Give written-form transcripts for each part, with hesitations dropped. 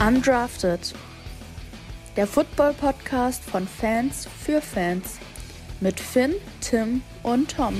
Undrafted, der Football-Podcast von Fans für Fans mit Finn, Tim und Tom.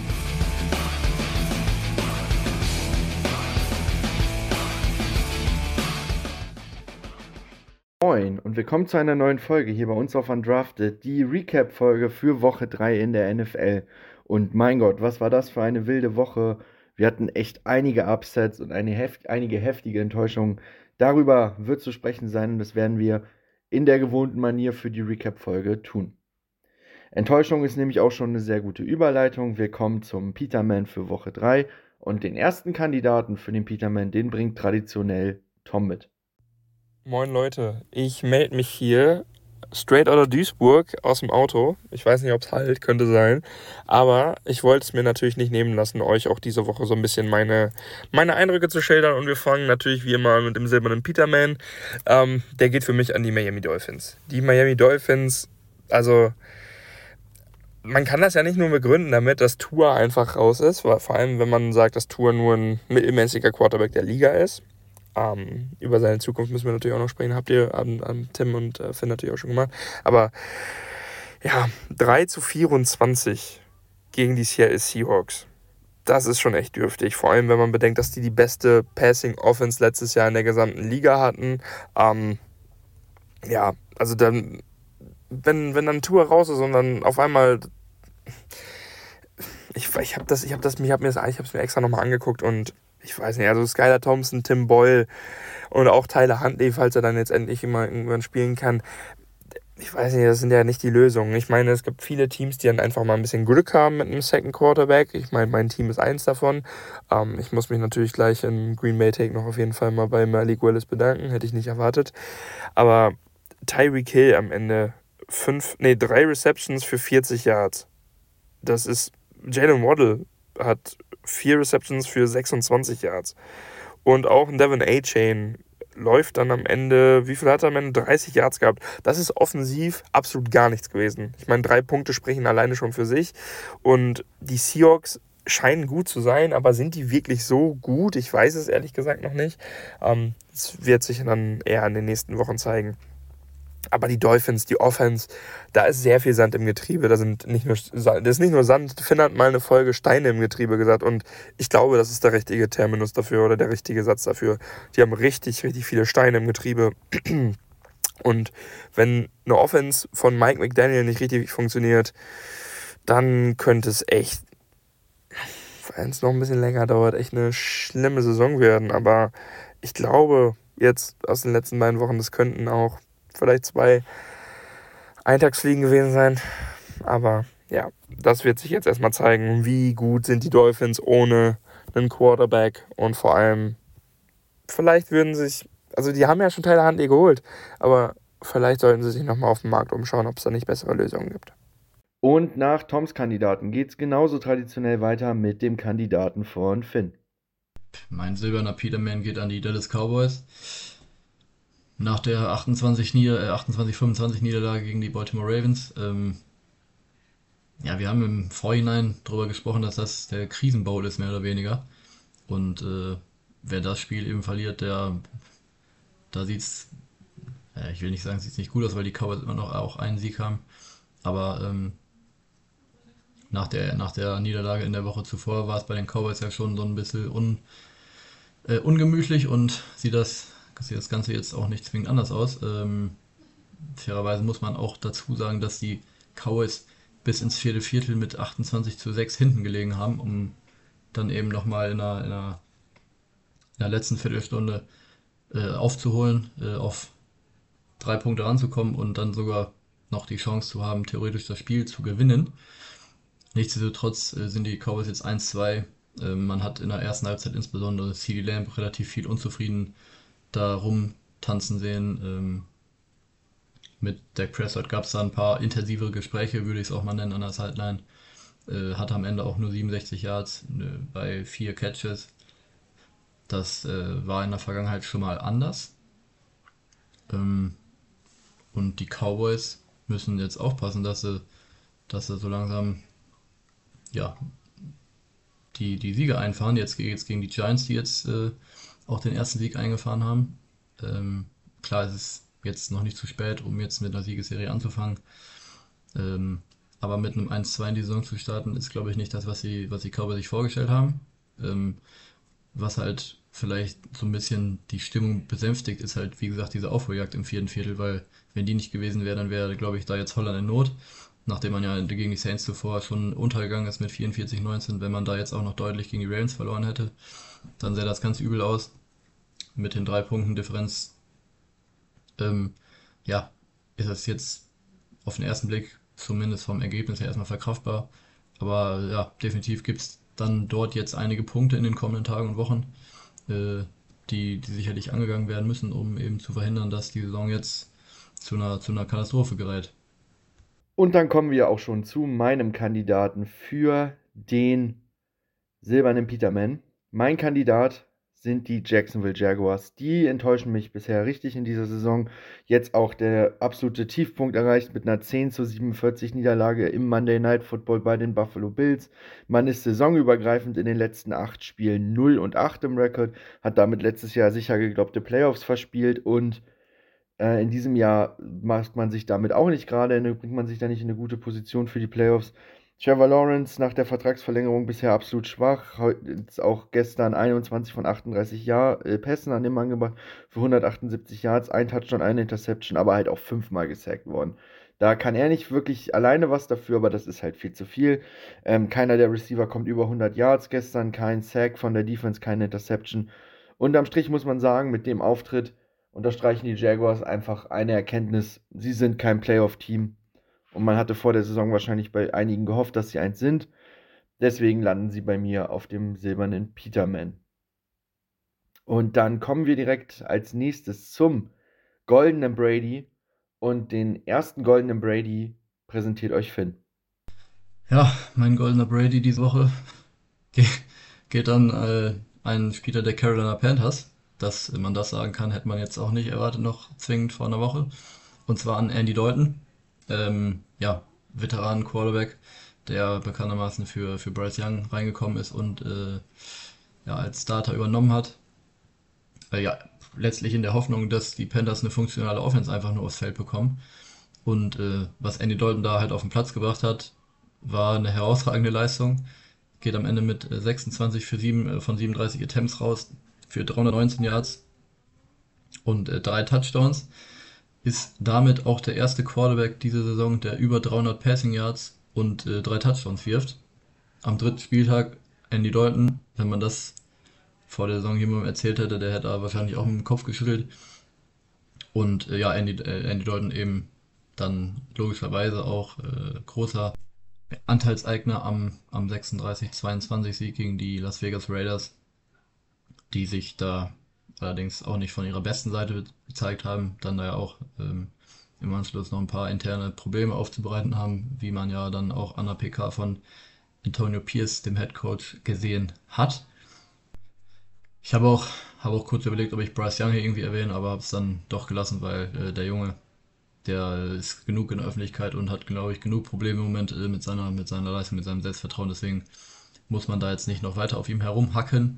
Moin und willkommen zu einer neuen Folge hier bei uns auf Undrafted, die Recap-Folge für Woche 3 in der NFL. Und mein Gott, was war das für eine wilde Woche. Wir hatten echt einige Upsets und einige heftige Enttäuschungen. Darüber wird zu sprechen sein und das werden wir in der gewohnten Manier für die Recap-Folge tun. Enttäuschung ist nämlich auch schon eine sehr gute Überleitung. Wir kommen zum Peterman für Woche 3 und den ersten Kandidaten für den Peterman, den bringt traditionell Tom mit. Moin Leute, ich melde mich hier straight out of Duisburg aus dem Auto. Ich weiß nicht, ob es halt, könnte sein. Aber ich wollte es mir natürlich nicht nehmen lassen, euch auch diese Woche so ein bisschen meine Eindrücke zu schildern. Und wir fangen natürlich wie immer mit dem silbernen Peterman. Der geht für mich an die Miami Dolphins. Die Miami Dolphins, also man kann das ja nicht nur begründen damit, dass Tua einfach raus ist. Vor allem, wenn man sagt, dass Tua nur ein mittelmäßiger Quarterback der Liga ist. Über seine Zukunft müssen wir natürlich auch noch sprechen. Habt ihr an Tim und Finn natürlich auch schon gemacht. Aber ja, 3-24 gegen die Seattle Seahawks. Das ist schon echt dürftig. Vor allem, wenn man bedenkt, dass die beste Passing Offense letztes Jahr in der gesamten Liga hatten. Ja, also dann, wenn dann Tour raus ist und dann auf einmal... Ich habe es mir extra nochmal angeguckt und ich weiß nicht, also Skylar Thompson, Tim Boyle und auch Tyler Huntley, falls er dann jetzt endlich mal irgendwann spielen kann. Ich weiß nicht, das sind ja nicht die Lösungen. Ich meine, es gibt viele Teams, die dann einfach mal ein bisschen Glück haben mit einem Second Quarterback. Ich meine, mein Team ist eins davon. Ich muss mich natürlich gleich im Green Bay Take noch auf jeden Fall mal bei Malik Willis bedanken. Hätte ich nicht erwartet. Aber Tyreek Hill am Ende 3 Receptions für 40 Yards. Das ist Jalen Waddle hat 4 Receptions für 26 Yards. Und auch ein Devin A-Chain läuft dann am Ende, wie viel hat er am Ende? 30 Yards gehabt. Das ist offensiv absolut gar nichts gewesen. Ich meine, 3 Punkte sprechen alleine schon für sich. Und die Seahawks scheinen gut zu sein, aber sind die wirklich so gut? Ich weiß es ehrlich gesagt noch nicht. Das wird sich dann eher in den nächsten Wochen zeigen. Aber die Dolphins, die Offense, da ist sehr viel Sand im Getriebe. Das ist nicht nur Sand. Finn hat mal eine Folge Steine im Getriebe gesagt. Und ich glaube, das ist der richtige Terminus dafür oder der richtige Satz dafür. Die haben richtig, richtig viele Steine im Getriebe. Und wenn eine Offense von Mike McDaniel nicht richtig funktioniert, dann könnte es echt, wenn es noch ein bisschen länger dauert, echt eine schlimme Saison werden. Aber ich glaube, jetzt aus den letzten beiden Wochen, das könnten auch vielleicht 2 Eintagsfliegen gewesen sein. Aber ja, das wird sich jetzt erstmal zeigen, wie gut sind die Dolphins ohne einen Quarterback. Und vor allem, vielleicht die haben ja schon Tyler Huntley geholt, aber vielleicht sollten sie sich nochmal auf dem Markt umschauen, ob es da nicht bessere Lösungen gibt. Und nach Toms Kandidaten geht es genauso traditionell weiter mit dem Kandidaten von Finn. Mein silberner Peterman geht an die Dallas Cowboys. Nach der 28-25 Niederlage gegen die Baltimore Ravens. Wir haben im Vorhinein darüber gesprochen, dass das der Krisenbowl ist, mehr oder weniger. Und wer das Spiel eben verliert, da sieht's, ich will nicht sagen, sieht's nicht gut aus, weil die Cowboys immer noch auch einen Sieg haben. Aber nach der Niederlage in der Woche zuvor war es bei den Cowboys ja schon so ein bisschen ungemütlich und sieht das Ganze jetzt auch nicht zwingend anders aus. Fairerweise muss man auch dazu sagen, dass die Cowboys bis ins 4. Viertel mit 28-6 hinten gelegen haben, um dann eben nochmal in der letzten Viertelstunde aufzuholen, auf 3 Punkte ranzukommen und dann sogar noch die Chance zu haben, theoretisch das Spiel zu gewinnen. Nichtsdestotrotz sind die Cowboys jetzt 1-2. Man hat in der ersten Halbzeit insbesondere CeeDee Lamb relativ viel unzufrieden da rumtanzen sehen. Mit Dak Prescott gab es da ein paar intensivere Gespräche, würde ich es auch mal nennen, an der Sideline. Hatte am Ende auch nur 67 Yards bei 4 Catches. Das war in der Vergangenheit schon mal anders. Und die Cowboys müssen jetzt aufpassen, dass sie so langsam die Siege einfahren. Jetzt gegen die Giants, die jetzt auch den ersten Sieg eingefahren haben. klar, es ist jetzt noch nicht zu spät, um jetzt mit einer Siegesserie anzufangen. Aber mit einem 1-2 in die Saison zu starten, ist, glaube ich, nicht das, was die Cowboys sich vorgestellt haben. Was halt vielleicht so ein bisschen die Stimmung besänftigt, ist halt, wie gesagt, diese Aufholjagd im vierten Viertel, weil wenn die nicht gewesen wäre, dann wäre, glaube ich, da jetzt Holland in Not. Nachdem man ja gegen die Saints zuvor schon untergegangen ist mit 44-19, wenn man da jetzt auch noch deutlich gegen die Ravens verloren hätte, dann sähe das ganz übel aus. Mit den 3 Punkten Differenz, ja, ist das jetzt auf den ersten Blick zumindest vom Ergebnis her erstmal verkraftbar. Aber ja, definitiv gibt es dann dort jetzt einige Punkte in den kommenden Tagen und Wochen, die sicherlich angegangen werden müssen, um eben zu verhindern, dass die Saison jetzt zu einer Katastrophe gerät. Und dann kommen wir auch schon zu meinem Kandidaten für den silbernen Peterman. Mein Kandidat sind die Jacksonville Jaguars. Die enttäuschen mich bisher richtig in dieser Saison. Jetzt auch der absolute Tiefpunkt erreicht mit einer 10-47 Niederlage im Monday Night Football bei den Buffalo Bills. Man ist saisonübergreifend in den letzten 8 Spielen 0-8 im Rekord, hat damit letztes Jahr sicher geglaubte Playoffs verspielt und in diesem Jahr macht man sich damit auch nicht gerade, bringt man sich da nicht in eine gute Position für die Playoffs. Trevor Lawrence nach der Vertragsverlängerung bisher absolut schwach. Jetzt auch gestern 21 von 38 Pässen an den Mann gebracht für 178 Yards, ein Touchdown, eine Interception, aber halt auch 5-mal gesackt worden. Da kann er nicht wirklich alleine was dafür, aber das ist halt viel zu viel. Keiner der Receiver kommt über 100 Yards gestern, kein Sack von der Defense, keine Interception. Unterm Strich muss man sagen, mit dem Auftritt unterstreichen die Jaguars einfach eine Erkenntnis: Sie sind kein Playoff-Team. Und man hatte vor der Saison wahrscheinlich bei einigen gehofft, dass sie eins sind. Deswegen landen sie bei mir auf dem silbernen Peterman. Und dann kommen wir direkt als nächstes zum goldenen Brady. Und den ersten goldenen Brady präsentiert euch Finn. Ja, mein goldener Brady diese Woche geht an einen Spieler der Carolina Panthers. Dass man das sagen kann, hätte man jetzt auch nicht erwartet, noch zwingend vor einer Woche. Und zwar an Andy Dalton. Ja, Veteranen-Quarterback, der bekanntermaßen für Bryce Young reingekommen ist und ja, als Starter übernommen hat. Ja, letztlich in der Hoffnung, dass die Panthers eine funktionale Offense einfach nur aufs Feld bekommen. Und was Andy Dalton da halt auf den Platz gebracht hat, war eine herausragende Leistung. Geht am Ende mit 26 für 7 von 37 Attempts raus für 319 Yards und 3 Touchdowns. Ist damit auch der erste Quarterback diese Saison, der über 300 Passing Yards und 3 Touchdowns wirft. Am dritten Spieltag Andy Dalton, wenn man das vor der Saison jemandem erzählt hätte, der hätte da wahrscheinlich auch mit dem Kopf geschüttelt. Und ja, Andy Dalton eben dann logischerweise auch großer Anteilseigner am 36-22 Sieg gegen die Las Vegas Raiders, die sich da allerdings auch nicht von ihrer besten Seite gezeigt haben, dann da ja auch im Anschluss noch ein paar interne Probleme aufzubereiten haben, wie man ja dann auch an der PK von Antonio Pierce, dem Head Coach, gesehen hat. Ich habe auch kurz überlegt, ob ich Bryce Young hier irgendwie erwähne, aber habe es dann doch gelassen, weil der Junge, der ist genug in der Öffentlichkeit und hat, glaube ich, genug Probleme im Moment mit seiner Leistung, mit seinem Selbstvertrauen. Deswegen muss man da jetzt nicht noch weiter auf ihm herumhacken.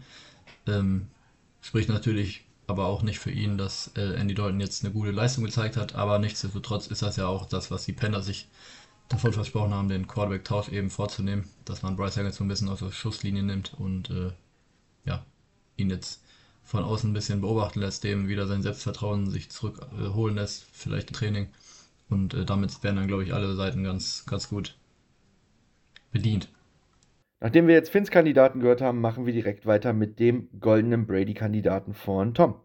Spricht natürlich aber auch nicht für ihn, dass Andy Dalton jetzt eine gute Leistung gezeigt hat, aber nichtsdestotrotz ist das ja auch das, was die Panthers sich davon versprochen haben, den Quarterback-Tausch eben vorzunehmen, dass man Bryce Young jetzt so ein bisschen aus der Schusslinie nimmt und ja, ihn jetzt von außen ein bisschen beobachten lässt, dem wieder sein Selbstvertrauen sich zurückholen lässt, vielleicht im Training. Und damit werden dann, glaube ich, alle Seiten ganz, ganz gut bedient. Nachdem wir jetzt Finns Kandidaten gehört haben, machen wir direkt weiter mit dem goldenen Brady-Kandidaten von Tom.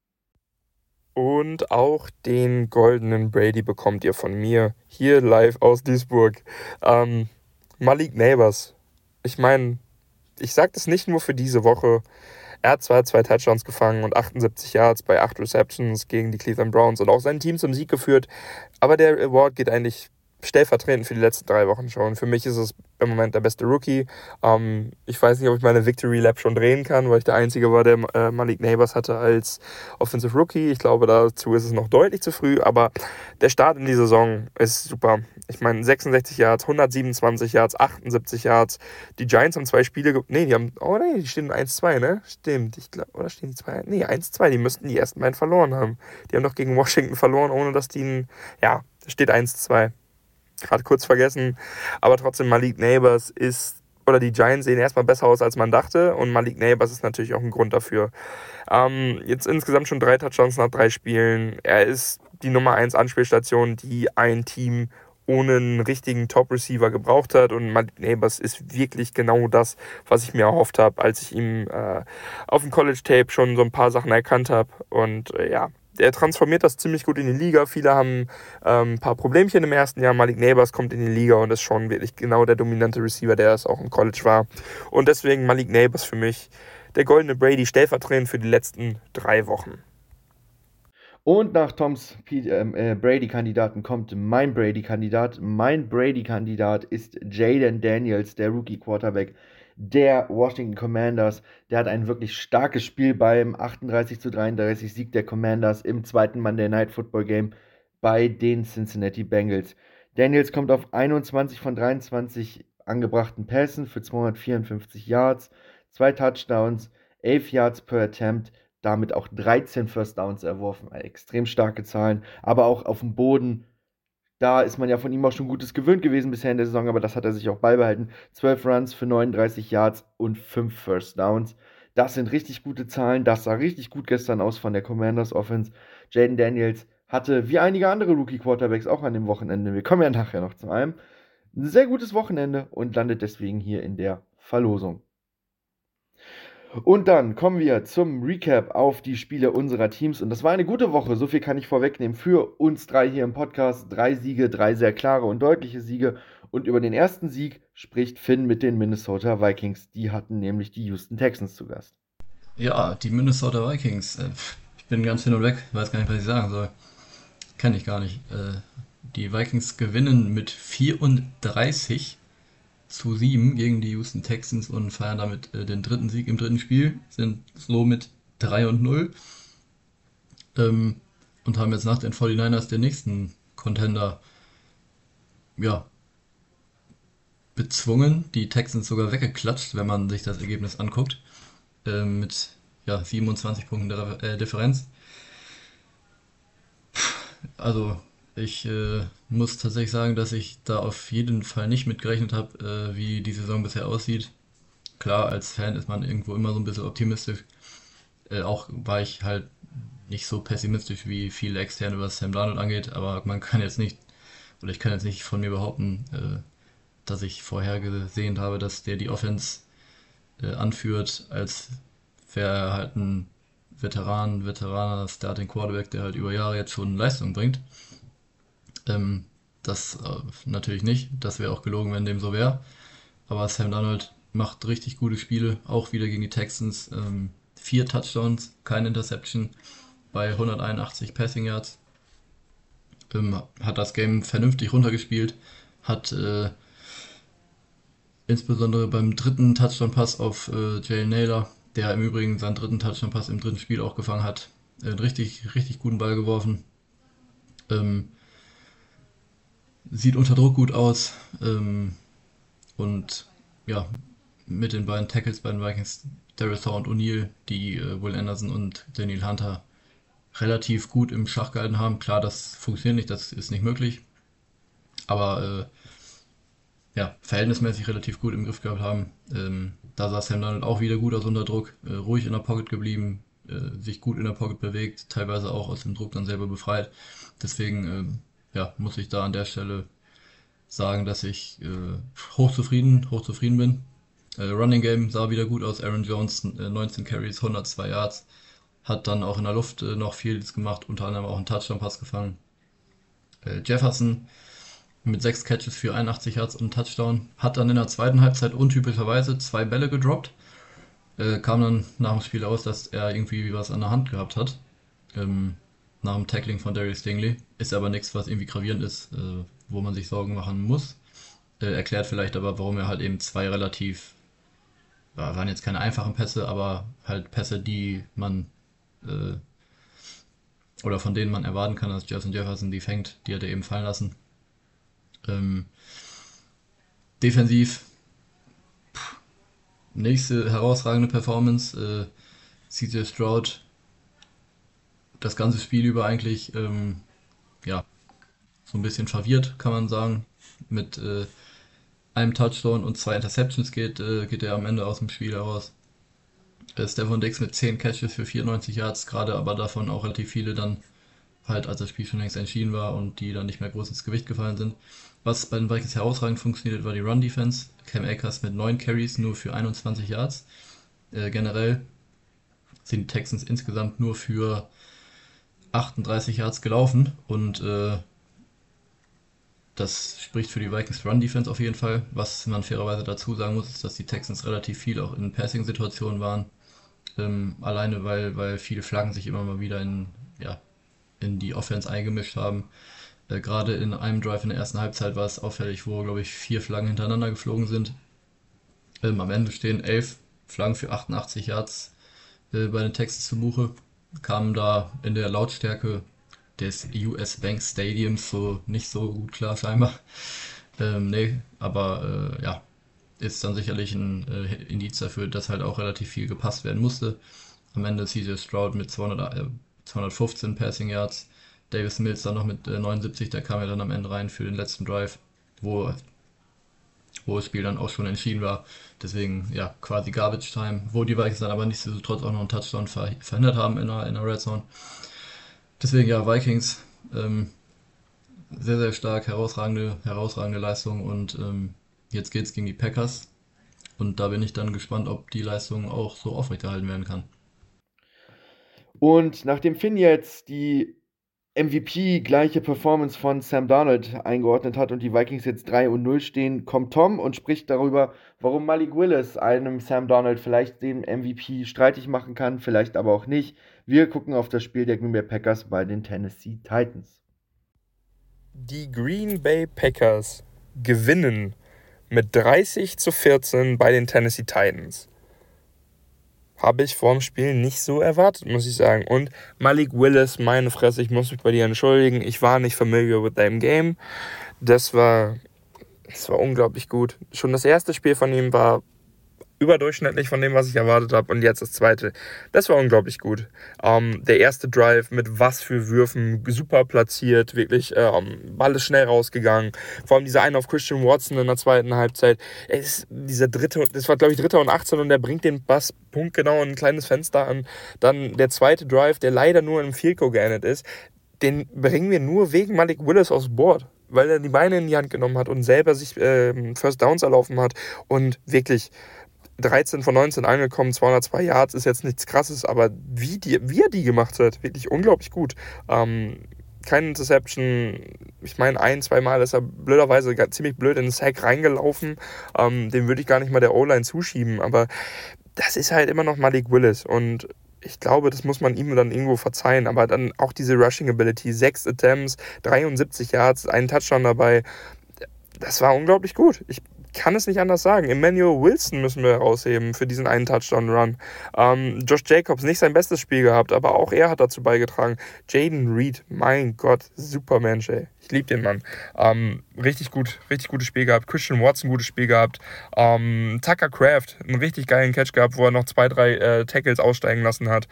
Und auch den goldenen Brady bekommt ihr von mir hier live aus Duisburg. Malik Neighbors. Ich meine, ich sage das nicht nur für diese Woche. Er hat zwar 2 Touchdowns gefangen und 78 Yards bei 8 Receptions gegen die Cleveland Browns und auch sein Team zum Sieg geführt. Aber der Award geht eigentlich stellvertretend für die letzten 3 Wochen schon. Für mich ist es im Moment der beste Rookie. Ich weiß nicht, ob ich meine Victory Lap schon drehen kann, weil ich der Einzige war, der Malik Neighbors hatte als Offensive Rookie. Ich glaube, dazu ist es noch deutlich zu früh, aber der Start in die Saison ist super. Ich meine, 66 Yards, 127 Yards, 78 Yards. Die Giants haben 2 Spiele, die stehen 1-2, ne? Stimmt, oder stehen die 2? Nee, 1-2, die müssten die ersten beiden verloren haben. Die haben doch gegen Washington verloren, ohne dass die, da steht 1-2. Gerade kurz vergessen, aber trotzdem Malik Neighbors die Giants sehen erstmal besser aus, als man dachte, und Malik Neighbors ist natürlich auch ein Grund dafür. Jetzt insgesamt schon 3 Touchdowns nach 3 Spielen. Er ist die Nummer 1 Anspielstation, die ein Team ohne einen richtigen Top-Receiver gebraucht hat, und Malik Neighbors ist wirklich genau das, was ich mir erhofft habe, als ich ihm auf dem College-Tape schon so ein paar Sachen erkannt habe, und er transformiert das ziemlich gut in die Liga. Viele haben ein paar Problemchen im ersten Jahr. Malik Neighbors kommt in die Liga und ist schon wirklich genau der dominante Receiver, der es auch im College war. Und deswegen Malik Neighbors für mich der goldene Brady, stellvertretend für die letzten 3 Wochen. Und nach Toms Brady-Kandidaten kommt mein Brady-Kandidat. Mein Brady-Kandidat ist Jayden Daniels, der Rookie-Quarterback der Washington Commanders. Der hat ein wirklich starkes Spiel beim 38-33 Sieg der Commanders im zweiten Monday Night Football Game bei den Cincinnati Bengals. Daniels kommt auf 21 von 23 angebrachten Pässen für 254 Yards, 2 Touchdowns, 11 Yards per Attempt, damit auch 13 First Downs erworfen. Extrem starke Zahlen, aber auch auf dem Boden. Da ist man ja von ihm auch schon Gutes gewöhnt gewesen bisher in der Saison, aber das hat er sich auch beibehalten. 12 Runs für 39 Yards und 5 First Downs. Das sind richtig gute Zahlen. Das sah richtig gut gestern aus von der Commanders Offense. Jayden Daniels hatte, wie einige andere Rookie-Quarterbacks, auch an dem Wochenende, wir kommen ja nachher noch zu einem, ein sehr gutes Wochenende und landet deswegen hier in der Verlosung. Und dann kommen wir zum Recap auf die Spiele unserer Teams. Und das war eine gute Woche, so viel kann ich vorwegnehmen für uns 3 hier im Podcast. 3 Siege, 3 sehr klare und deutliche Siege. Und über den ersten Sieg spricht Finn mit den Minnesota Vikings. Die hatten nämlich die Houston Texans zu Gast. Ja, die Minnesota Vikings. Ich bin ganz hin und weg, weiß gar nicht, was ich sagen soll. Kenne ich gar nicht. Die Vikings gewinnen mit 34-7 gegen die Houston Texans und feiern damit den 3. Sieg im 3. Spiel, sind so mit 3-0 und haben jetzt nach den 49ers den nächsten Contender bezwungen. Die Texans sogar weggeklatscht, wenn man sich das Ergebnis anguckt, mit 27 Punkten Differenz. Also ich muss tatsächlich sagen, dass ich da auf jeden Fall nicht mit gerechnet habe, wie die Saison bisher aussieht. Klar, als Fan ist man irgendwo immer so ein bisschen optimistisch. Auch war ich halt nicht so pessimistisch, wie viele Externe, was Sam Darnold angeht, aber ich kann jetzt nicht von mir behaupten, dass ich vorhergesehen habe, dass der die Offense anführt, als wäre er halt ein Veteraner Starting Quarterback, der halt über Jahre jetzt schon Leistung bringt. Das natürlich nicht. Das wäre auch gelogen, wenn dem so wäre. Aber Sam Darnold macht richtig gute Spiele, auch wieder gegen die Texans. 4 Touchdowns, keine Interception bei 181 Passing Yards. Hat das Game vernünftig runtergespielt, hat insbesondere beim 3. Touchdown-Pass auf Jalen Nailor, der im Übrigen seinen 3. Touchdown-Pass im 3. Spiel auch gefangen hat, einen richtig, richtig guten Ball geworfen. Sieht unter Druck gut aus. Und mit den beiden Tackles bei den Vikings, Darius und O'Neal, die Will Anderson und Daniel Hunter relativ gut im Schach gehalten haben. Klar, das funktioniert nicht, das ist nicht möglich. Aber verhältnismäßig relativ gut im Griff gehabt haben. Da sah Sam Darnold auch wieder gut aus unter Druck, ruhig in der Pocket geblieben, sich gut in der Pocket bewegt, teilweise auch aus dem Druck dann selber befreit. Deswegen muss ich da an der Stelle sagen, dass ich hochzufrieden bin. Running Game sah wieder gut aus. Aaron Jones, 19 Carries, 102 Yards. Hat dann auch in der Luft noch vieles gemacht, unter anderem auch einen Touchdown-Pass gefangen. Jefferson mit 6 Catches für 81 Yards und einen Touchdown. Hat dann in der zweiten Halbzeit untypischerweise 2 Bälle gedroppt. Kam dann nach dem Spiel aus, dass er irgendwie was an der Hand gehabt hat. Nach dem Tackling von Darius Stingley. Ist aber nichts, was irgendwie gravierend ist. wo man sich Sorgen machen muss. Erklärt vielleicht aber, warum er halt eben zwei relativ, waren jetzt keine einfachen Pässe, aber halt Pässe, die man oder von denen man erwarten kann, dass Justin Jefferson die fängt, die hat er eben fallen lassen. Defensiv, nächste herausragende Performance, CJ Stroud, das ganze Spiel über eigentlich, ja, so ein bisschen verwirrt, kann man sagen. Mit einem Touchdown und 2 Interceptions geht er am Ende aus dem Spiel heraus. Stefon Diggs mit 10 Catches für 94 Yards, gerade aber davon auch relativ viele dann halt, als das Spiel schon längst entschieden war und die dann nicht mehr groß ins Gewicht gefallen sind. Was bei den Vikings herausragend funktioniert, war die Run-Defense. Cam Akers mit 9 Carries nur für 21 Yards. Generell sind die Texans insgesamt nur für 38 Yards gelaufen und das spricht für die Vikings Run-Defense auf jeden Fall. Was man fairerweise dazu sagen muss, ist, dass die Texans relativ viel auch in Passing-Situationen waren. Alleine, weil viele Flaggen sich immer mal wieder in die Offense eingemischt haben. Gerade in einem Drive in der ersten Halbzeit war es auffällig, wo, glaube ich, 4 Flaggen hintereinander geflogen sind. Am Ende stehen 11 Flaggen für 88 Yards bei den Texans zu Buche. Kamen da in der Lautstärke des US Bank Stadiums so nicht so gut klar scheinbar. Aber ja, ist dann sicherlich ein Indiz dafür, dass halt auch relativ viel gepasst werden musste. Am Ende CJ Stroud mit 215 Passing Yards, Davis Mills dann noch mit 79, der kam ja dann am Ende rein für den letzten Drive, wo das Spiel dann auch schon entschieden war. Deswegen, ja, quasi Garbage Time, wo die Vikings dann aber nichtsdestotrotz auch noch einen Touchdown verhindert haben in der Red Zone. Deswegen, ja, Vikings, sehr, sehr stark, herausragende Leistung und jetzt geht's gegen die Packers und da bin ich dann gespannt, ob die Leistung auch so aufrechterhalten werden kann. Und nachdem Finn jetzt die MVP-gleiche Performance von Sam Darnold eingeordnet hat und die Vikings jetzt 3-0 stehen, kommt Tom und spricht darüber, warum Malik Willis einem Sam Darnold vielleicht den MVP streitig machen kann, vielleicht aber auch nicht. Wir gucken auf das Spiel der Green Bay Packers bei den Tennessee Titans. Die Green Bay Packers gewinnen mit 30-14 bei den Tennessee Titans. Habe ich vor dem Spiel nicht so erwartet, muss ich sagen. Und Malik Willis, meine Fresse, ich muss mich bei dir entschuldigen. Ich war nicht familiar with deinem Game. Das war unglaublich gut. Schon das erste Spiel von ihm war überdurchschnittlich von dem, was ich erwartet habe. Und jetzt das zweite. Das war unglaublich gut. Der erste Drive mit was für Würfen, super platziert, wirklich, Ball ist schnell rausgegangen. Vor allem dieser eine auf Christian Watson in der zweiten Halbzeit. Das war glaube ich 3. und 18 und der bringt den Pass punktgenau in ein kleines Fenster an. Dann der zweite Drive, der leider nur in einem Field Goal geendet ist, den bringen wir nur wegen Malik Willis aufs Board. Weil er die Beine in die Hand genommen hat und selber sich First Downs erlaufen hat und wirklich 13 von 19 angekommen, 202 Yards, ist jetzt nichts Krasses, aber wie er die gemacht hat, wirklich unglaublich gut. Keine Interception, ich meine 1-2 Mal ist er blöderweise ziemlich blöd in den Sack reingelaufen, den würde ich gar nicht mal der O-Line zuschieben, aber das ist halt immer noch Malik Willis und ich glaube, das muss man ihm dann irgendwo verzeihen, aber dann auch diese Rushing Ability, 6 Attempts, 73 Yards, einen Touchdown dabei, das war unglaublich gut. Ich kann es nicht anders sagen. Emmanuel Wilson müssen wir herausheben für diesen einen Touchdown-Run. Josh Jacobs, nicht sein bestes Spiel gehabt, aber auch er hat dazu beigetragen. Jaden Reed, mein Gott, super Mensch, ey. Ich liebe den Mann. Richtig gutes Spiel gehabt. Christian Watson, gutes Spiel gehabt. Tucker Kraft, einen richtig geilen Catch gehabt, wo er noch 2-3 Tackles aussteigen lassen hat.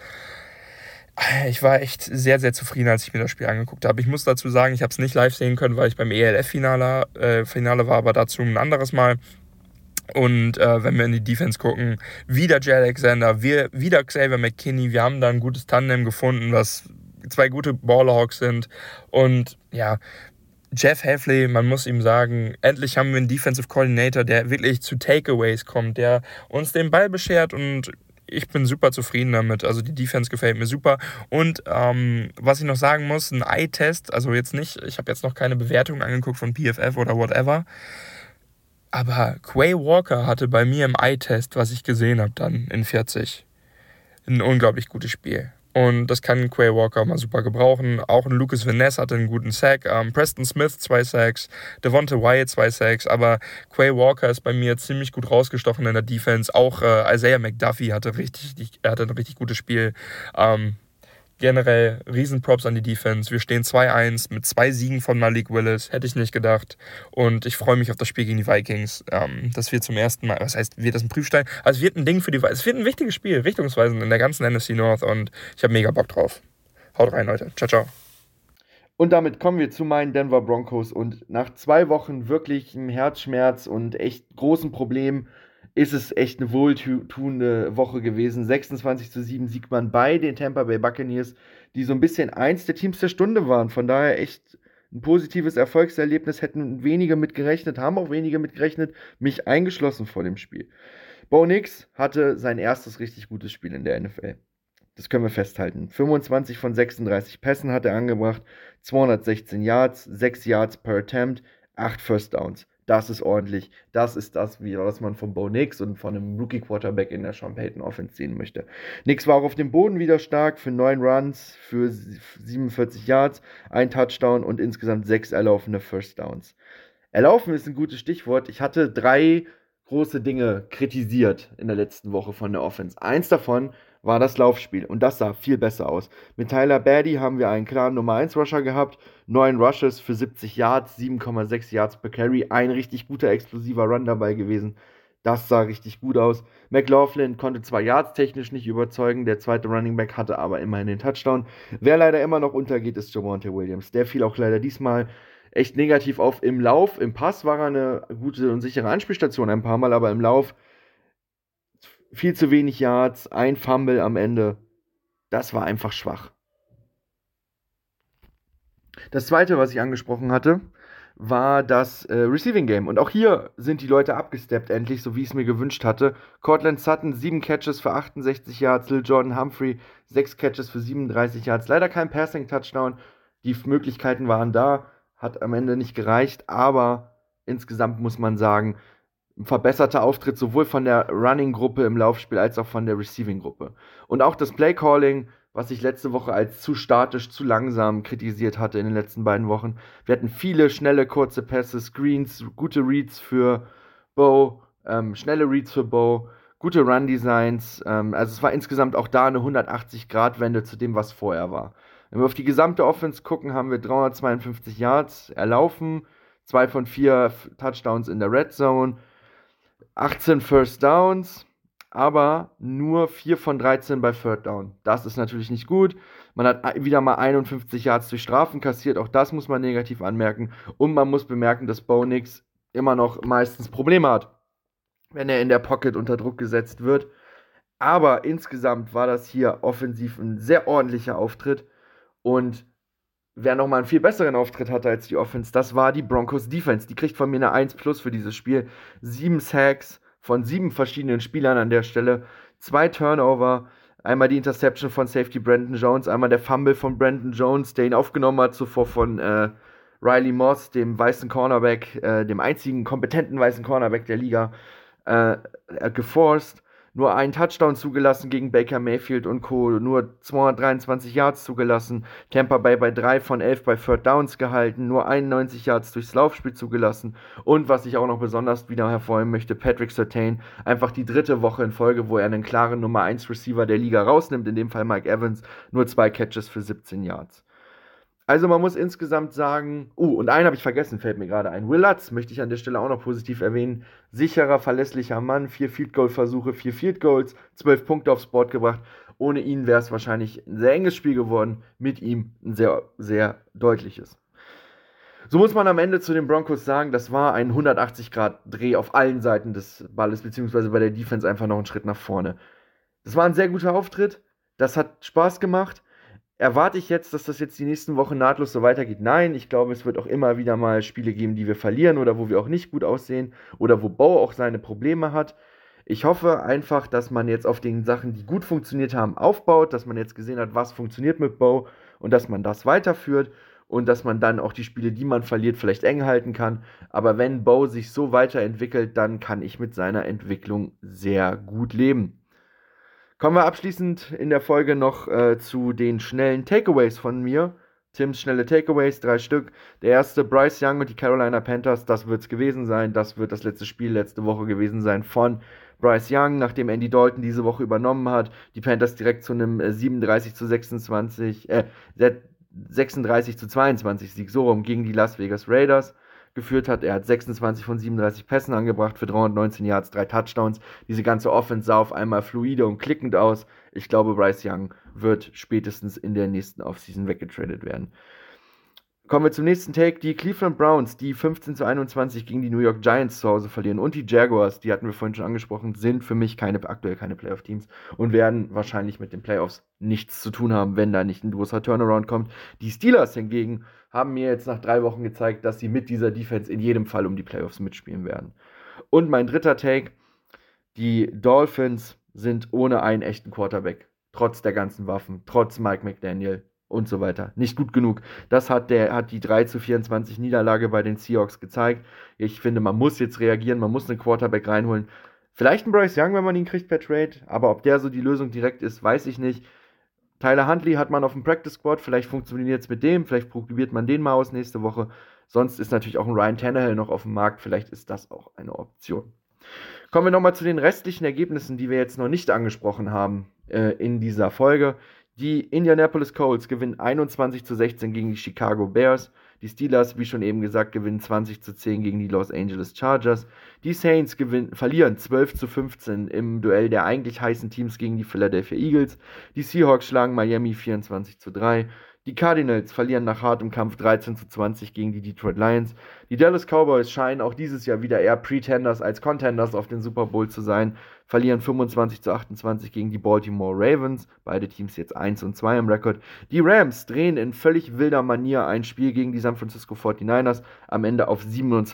Ich war echt sehr, sehr zufrieden, als ich mir das Spiel angeguckt habe. Ich muss dazu sagen, ich habe es nicht live sehen können, weil ich beim ELF-Finale war, aber dazu ein anderes Mal. Und wenn wir in die Defense gucken, wieder Jay Alexander, wieder Xavier McKinney. Wir haben da ein gutes Tandem gefunden, was 2 gute Ballhawks sind. Und ja, Jeff Hafley, man muss ihm sagen, endlich haben wir einen Defensive Coordinator, der wirklich zu Takeaways kommt, der uns den Ball beschert und ich bin super zufrieden damit. Also die Defense gefällt mir super. Und was ich noch sagen muss, ein Eye-Test, also jetzt nicht, ich habe jetzt noch keine Bewertung angeguckt von PFF oder whatever, aber Quay Walker hatte bei mir im Eye-Test, was ich gesehen habe dann in 40, ein unglaublich gutes Spiel. Und das kann Quay Walker mal super gebrauchen. Auch ein Lucas Van Ness hatte einen guten Sack. Preston Smith 2 Sacks. Devonta Wyatt 2 Sacks. Aber Quay Walker ist bei mir ziemlich gut rausgestochen in der Defense. Auch Isaiah McDuffie hatte ein richtig gutes Spiel. Generell Riesenprops an die Defense. Wir stehen 2-1 mit 2 Siegen von Malik Willis. Hätte ich nicht gedacht. Und ich freue mich auf das Spiel gegen die Vikings. Das wird zum ersten Mal, was heißt, wird das ein Prüfstein? Also es wird ein Ding für die Vikings. Es wird ein wichtiges Spiel, richtungsweisend in der ganzen NFC North. Und ich habe mega Bock drauf. Haut rein, Leute. Ciao, ciao. Und damit kommen wir zu meinen Denver Broncos. Und nach 2 Wochen wirklichem Herzschmerz und echt großen Problemen ist es echt eine wohltuende Woche gewesen. 26-7 siegt man bei den Tampa Bay Buccaneers, die so ein bisschen eins der Teams der Stunde waren. Von daher echt ein positives Erfolgserlebnis. Hätten wenige mit gerechnet, haben auch wenige mit gerechnet, mich eingeschlossen vor dem Spiel. Bo Nix hatte sein erstes richtig gutes Spiel in der NFL. Das können wir festhalten. 25 von 36 Pässen hat er angebracht, 216 Yards, 6 Yards per Attempt, 8 First Downs. Das ist ordentlich. Das ist das, was man von Bo Nix und von einem Rookie-Quarterback in der Sean Payton Offense sehen möchte. Nix war auch auf dem Boden wieder stark für 9 Runs, für 47 Yards, 1 Touchdown und insgesamt 6 erlaufene First Downs. Erlaufen ist ein gutes Stichwort. Ich hatte 3 große Dinge kritisiert in der letzten Woche von der Offense. Eins davon war das Laufspiel und das sah viel besser aus. Mit Tyler Badie haben wir einen klaren Nummer 1 Rusher gehabt, 9 Rushes für 70 Yards, 7,6 Yards per Carry, ein richtig guter explosiver Run dabei gewesen. Das sah richtig gut aus. McLaughlin konnte zwar Yards technisch nicht überzeugen, der zweite Running Back hatte aber immerhin den Touchdown. Wer leider immer noch untergeht, ist Javonte Williams. Der fiel auch leider diesmal echt negativ auf im Lauf. Im Pass war er eine gute und sichere Anspielstation ein paar Mal, aber im Lauf viel zu wenig Yards, ein Fumble am Ende. Das war einfach schwach. Das zweite, was ich angesprochen hatte, war das Receiving Game. Und auch hier sind die Leute abgesteppt endlich, so wie ich es mir gewünscht hatte. Cortland Sutton, 7 Catches für 68 Yards. Lil Jordan Humphrey, 6 Catches für 37 Yards. Leider kein Passing-Touchdown. Die Möglichkeiten waren da. Hat am Ende nicht gereicht. Aber insgesamt muss man sagen, ein verbesserter Auftritt sowohl von der Running-Gruppe im Laufspiel als auch von der Receiving-Gruppe. Und auch das Play-Calling, was ich letzte Woche als zu statisch, zu langsam kritisiert hatte in den letzten beiden Wochen. Wir hatten viele schnelle, kurze Pässe, Screens, gute Reads für Bo, schnelle Reads für Bo, gute Run-Designs. Also es war insgesamt auch da eine 180-Grad-Wende zu dem, was vorher war. Wenn wir auf die gesamte Offense gucken, haben wir 352 Yards erlaufen, 2 von 4 Touchdowns in der Red Zone, 18 First Downs, aber nur 4 von 13 bei Third Down. Das ist natürlich nicht gut. Man hat wieder mal 51 Yards durch Strafen kassiert. Auch das muss man negativ anmerken. Und man muss bemerken, dass Bo Nix immer noch meistens Probleme hat, wenn er in der Pocket unter Druck gesetzt wird. Aber insgesamt war das hier offensiv ein sehr ordentlicher Auftritt. Und wer nochmal einen viel besseren Auftritt hatte als die Offense, das war die Broncos Defense. Die kriegt von mir eine 1+ für dieses Spiel. 7 Sacks von 7 verschiedenen Spielern an der Stelle. 2 Turnover. Einmal die Interception von Safety Brandon Jones, einmal der Fumble von Brandon Jones, der ihn aufgenommen hat, zuvor von Riley Moss, dem weißen Cornerback, dem einzigen kompetenten weißen Cornerback der Liga, geforst. Nur einen Touchdown zugelassen gegen Baker Mayfield und Co. Nur 223 Yards zugelassen. Tampa Bay bei 3 von 11 bei Third Downs gehalten. Nur 91 Yards durchs Laufspiel zugelassen. Und was ich auch noch besonders wieder hervorheben möchte, Patrick Surtain. Einfach die 3. Woche in Folge, wo er einen klaren Nummer 1 Receiver der Liga rausnimmt. In dem Fall Mike Evans. Nur 2 Catches für 17 Yards. Also man muss insgesamt sagen, und einen habe ich vergessen, fällt mir gerade ein. Will Lutz möchte ich an der Stelle auch noch positiv erwähnen. Sicherer, verlässlicher Mann, 4 Field-Goal-Versuche, 4 Field-Goals, 12 Punkte aufs Board gebracht. Ohne ihn wäre es wahrscheinlich ein sehr enges Spiel geworden, mit ihm ein sehr, sehr deutliches. So muss man am Ende zu den Broncos sagen, das war ein 180-Grad-Dreh auf allen Seiten des Balles, beziehungsweise bei der Defense einfach noch einen Schritt nach vorne. Das war ein sehr guter Auftritt, das hat Spaß gemacht. Erwarte ich jetzt, dass das jetzt die nächsten Wochen nahtlos so weitergeht? Nein, ich glaube, es wird auch immer wieder mal Spiele geben, die wir verlieren oder wo wir auch nicht gut aussehen oder wo Bo auch seine Probleme hat. Ich hoffe einfach, dass man jetzt auf den Sachen, die gut funktioniert haben, aufbaut, dass man jetzt gesehen hat, was funktioniert mit Bo und dass man das weiterführt und dass man dann auch die Spiele, die man verliert, vielleicht eng halten kann. Aber wenn Bo sich so weiterentwickelt, dann kann ich mit seiner Entwicklung sehr gut leben. Kommen wir abschließend in der Folge noch zu den schnellen Takeaways von mir. Tims schnelle Takeaways, 3 Stück. Der erste, Bryce Young und die Carolina Panthers, das wird es gewesen sein. Das wird das letzte Spiel letzte Woche gewesen sein von Bryce Young, nachdem Andy Dalton diese Woche übernommen hat. Die Panthers direkt zu einem 36-22 Sieg so rum gegen die Las Vegas Raiders geführt hat. Er hat 26 von 37 Pässen angebracht für 319 Yards, 3 Touchdowns. Diese ganze Offense sah auf einmal fluide und klickend aus. Ich glaube, Bryce Young wird spätestens in der nächsten Offseason weggetradet werden. Kommen wir zum nächsten Take. Die Cleveland Browns, die 15-21 gegen die New York Giants zu Hause verlieren, und die Jaguars, die hatten wir vorhin schon angesprochen, sind für mich aktuell keine Playoff-Teams und werden wahrscheinlich mit den Playoffs nichts zu tun haben, wenn da nicht ein großer Turnaround kommt. Die Steelers hingegen haben mir jetzt nach 3 Wochen gezeigt, dass sie mit dieser Defense in jedem Fall um die Playoffs mitspielen werden. Und mein dritter Take, die Dolphins sind ohne einen echten Quarterback, trotz der ganzen Waffen, trotz Mike McDaniel und so weiter, nicht gut genug. Das hat die 3-24 Niederlage bei den Seahawks gezeigt. Ich finde, man muss jetzt reagieren, man muss einen Quarterback reinholen. Vielleicht einen Bryce Young, wenn man ihn kriegt per Trade, aber ob der so die Lösung direkt ist, weiß ich nicht. Tyler Huntley hat man auf dem Practice Squad, vielleicht funktioniert es mit dem, vielleicht probiert man den mal aus nächste Woche. Sonst ist natürlich auch ein Ryan Tannehill noch auf dem Markt, vielleicht ist das auch eine Option. Kommen wir nochmal zu den restlichen Ergebnissen, die wir jetzt noch nicht angesprochen haben in dieser Folge. Die Indianapolis Colts gewinnen 21-16 gegen die Chicago Bears. Die Steelers, wie schon eben gesagt, gewinnen 20-10 gegen die Los Angeles Chargers. Die Saints verlieren 12-15 im Duell der eigentlich heißen Teams gegen die Philadelphia Eagles. Die Seahawks schlagen Miami 24-3. Die Cardinals verlieren nach hartem Kampf 13-20 gegen die Detroit Lions. Die Dallas Cowboys scheinen auch dieses Jahr wieder eher Pretenders als Contenders auf den Super Bowl zu sein. Verlieren 25-28 gegen die Baltimore Ravens. Beide Teams jetzt 1-2 im Rekord. Die Rams drehen in völlig wilder Manier ein Spiel gegen die San Francisco 49ers. Am Ende auf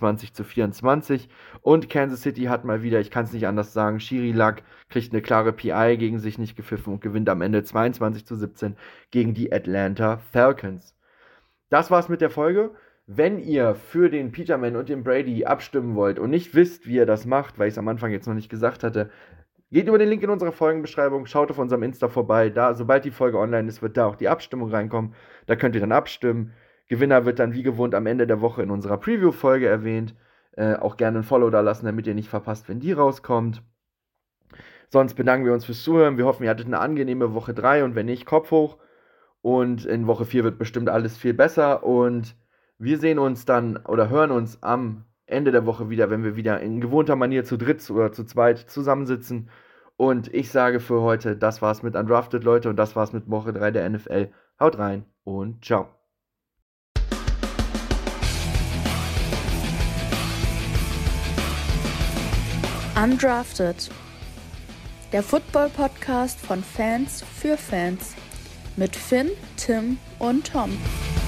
27-24. Und Kansas City hat mal wieder, ich kann es nicht anders sagen, Schiri Luck kriegt eine klare PI gegen sich nicht gepfiffen und gewinnt am Ende 22-17 gegen die Atlanta Falcons. Das war's mit der Folge. Wenn ihr für den Peterman und den Brady abstimmen wollt und nicht wisst, wie ihr das macht, weil ich es am Anfang jetzt noch nicht gesagt hatte, geht über den Link in unserer Folgenbeschreibung, schaut auf unserem Insta vorbei. Da, sobald die Folge online ist, wird da auch die Abstimmung reinkommen. Da könnt ihr dann abstimmen. Gewinner wird dann wie gewohnt am Ende der Woche in unserer Preview-Folge erwähnt. Auch gerne ein Follow da lassen, damit ihr nicht verpasst, wenn die rauskommt. Sonst bedanken wir uns fürs Zuhören. Wir hoffen, ihr hattet eine angenehme Woche 3 und wenn nicht, Kopf hoch. Und in Woche 4 wird bestimmt alles viel besser und wir sehen uns dann oder hören uns am Ende der Woche wieder, wenn wir wieder in gewohnter Manier zu dritt oder zu zweit zusammensitzen. Und ich sage für heute, das war's mit Undrafted, Leute, und das war's mit Woche 3 der NFL. Haut rein und ciao. Undrafted, der Football-Podcast von Fans für Fans mit Finn, Tim und Tom.